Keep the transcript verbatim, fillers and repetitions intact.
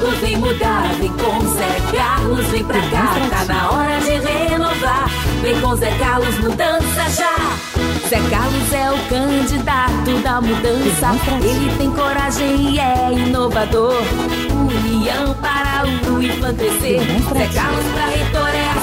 tudo vem mudar. Vem com Zé Carlos, vem pra cá. Tá na hora de renovar. Vem com Zé Carlos, mudança já. Zé Carlos é o candidato da mudança. Ele tem coragem e é inovador. União para o enfantecer. Zé Carlos pra reitor é a